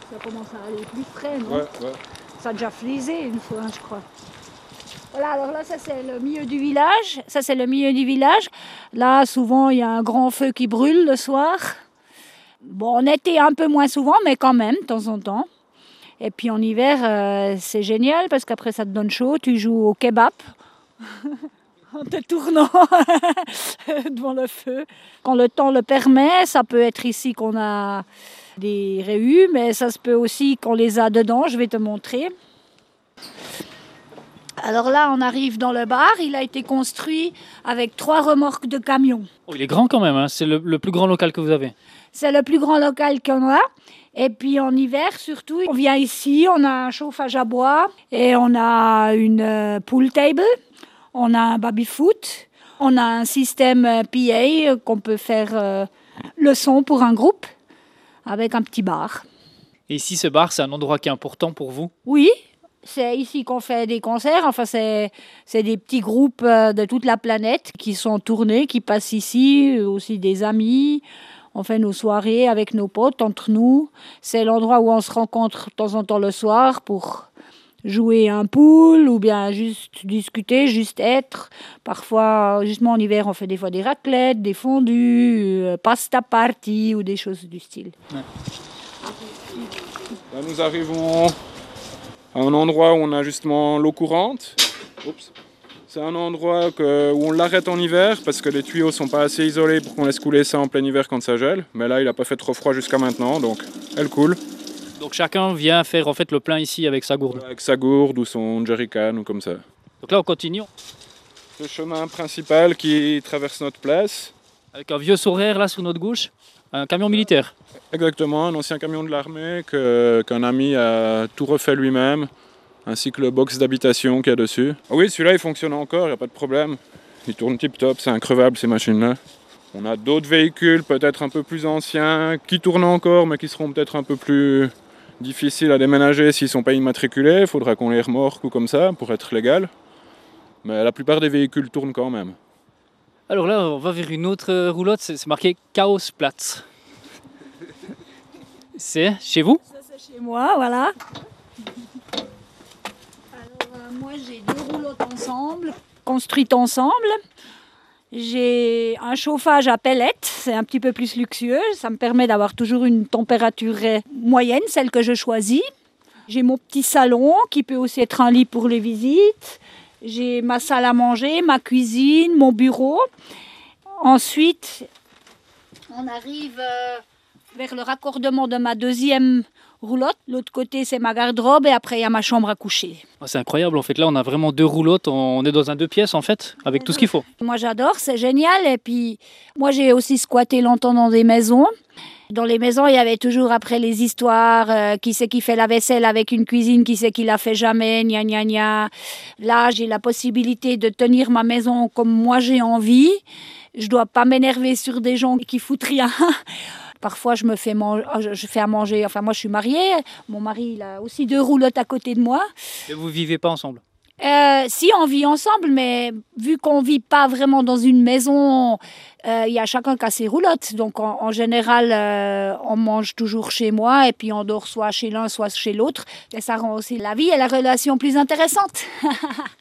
Ça commence à aller plus frais, non? Ouais. Ça a déjà frisé une fois, je crois. Voilà, alors là, ça c'est le milieu du village. Ça c'est le milieu du village. Là, souvent, il y a un grand feu qui brûle le soir. Bon, en été, un peu moins souvent, mais quand même, de temps en temps. Et puis en hiver, c'est génial parce qu'après, ça te donne chaud. Tu joues au kebab en te tournant devant le feu. Quand le temps le permet, ça peut être ici qu'on a des réus, mais ça se peut aussi qu'on les a dedans. Je vais te montrer. Alors là, on arrive dans le bar. Il a été construit avec 3 remorques de camions. Oh, il est grand quand même, hein. C'est le plus grand local que vous avez. C'est le plus grand local qu'on a. Et puis en hiver, surtout, on vient ici, on a un chauffage à bois et on a une pool table, on a un baby-foot, on a un système PA qu'on peut faire le son pour un groupe avec un petit bar. Et ici, ce bar, c'est un endroit qui est important pour vous? Oui. C'est ici qu'on fait des concerts. Enfin, c'est des petits groupes de toute la planète qui sont tournés, qui passent ici, aussi des amis. On fait nos soirées avec nos potes, entre nous. C'est l'endroit où on se rencontre de temps en temps le soir pour jouer un pool ou bien juste discuter, juste être. Parfois, justement en hiver, on fait des fois des raclettes, des fondus, pasta party ou des choses du style. Ouais. Là, nous arrivons à un endroit où on a justement l'eau courante. Oups. C'est un endroit où on l'arrête en hiver parce que les tuyaux sont pas assez isolés pour qu'on laisse couler ça en plein hiver quand ça gèle. Mais là, il n'a pas fait trop froid jusqu'à maintenant, donc elle coule. Donc chacun vient faire en fait le plein ici avec sa gourde. Avec sa gourde ou son jerrycan ou comme ça. Donc là, on continue Le chemin principal qui traverse notre place. avec un vieux sourire là sur notre gauche, un camion militaire. Exactement, un ancien camion de l'armée qu'un ami a tout refait lui-même, ainsi que le box d'habitation qu'il y a dessus. Oui, celui-là il fonctionne encore, il n'y a pas de problème. Il tourne tip-top, c'est increvable ces machines-là. On a d'autres véhicules peut-être un peu plus anciens qui tournent encore mais qui seront peut-être un peu plus difficiles à déménager s'ils ne sont pas immatriculés. Il faudra qu'on les remorque ou comme ça pour être légal. Mais la plupart des véhicules tournent quand même. Alors là, on va vers une autre roulotte, c'est marqué Chaosplatz. C'est chez vous? Ça, c'est chez moi, voilà. Alors, moi, j'ai 2 roulottes ensemble, construites ensemble. J'ai un chauffage à pellets, c'est un petit peu plus luxueux. Ça me permet d'avoir toujours une température moyenne, celle que je choisis. J'ai mon petit salon qui peut aussi être un lit pour les visites. J'ai ma salle à manger, ma cuisine, mon bureau. Ensuite, on arrive vers le raccordement de ma 2e roulotte. L'autre côté, c'est ma garde-robe et après, il y a ma chambre à coucher. Oh, c'est incroyable, en fait. Là, on a vraiment 2 roulottes. On est dans un 2 pièces, en fait, avec tout ce qu'il faut. Moi, j'adore, c'est génial. Et puis, moi, j'ai aussi squatté longtemps dans des maisons. Dans les maisons, il y avait toujours après les histoires, qui c'est qui fait la vaisselle avec une cuisine, qui c'est qui la fait jamais, gna gna gna. Là, j'ai la possibilité de tenir ma maison comme moi j'ai envie. Je dois pas m'énerver sur des gens qui foutent rien. Parfois, je fais à manger. Enfin, moi, je suis mariée. Mon mari, il a aussi 2 roulottes à côté de moi. Et vous vivez pas ensemble? Si, on vit ensemble, mais vu qu'on vit pas vraiment dans une maison, il y a chacun qui a ses roulottes. Donc, en général, on mange toujours chez moi et puis on dort soit chez l'un, soit chez l'autre. Et ça rend aussi la vie et la relation plus intéressante.